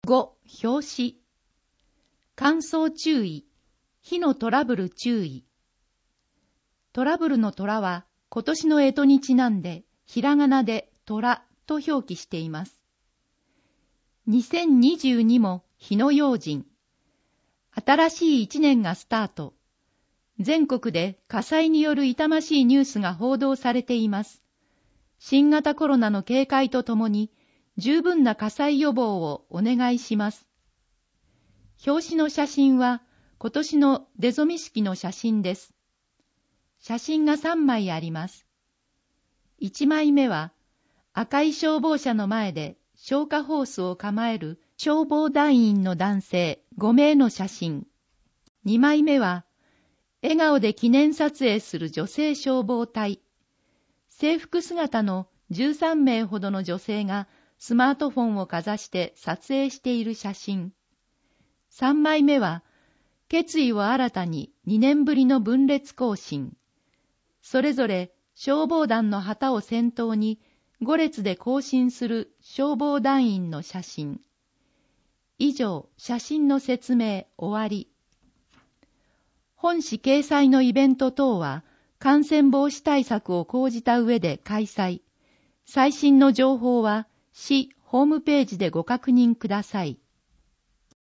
5、表紙。乾燥注意。火のトラブル注意。トラブルの虎は今年の干支にちなんでひらがなで虎と表記しています。2022も火の用心。新しい一年がスタート。全国で火災による痛ましいニュースが報道されています。新型コロナの警戒とともに十分な火災予防をお願いします。表紙の写真は今年の出初式の写真です。写真が3枚あります。1枚目は赤い消防車の前で消火ホースを構える消防団員の男性5名の写真。2枚目は笑顔で記念撮影する女性消防隊。制服姿の13名ほどの女性がスマートフォンをかざして撮影している写真。3枚目は決意を新たに2年ぶりの分裂行進。それぞれ消防団の旗を先頭に5列で行進する消防団員の写真。以上、写真の説明終わり。本誌掲載のイベント等は感染防止対策を講じた上で開催。最新の情報は市ホームページでご確認ください。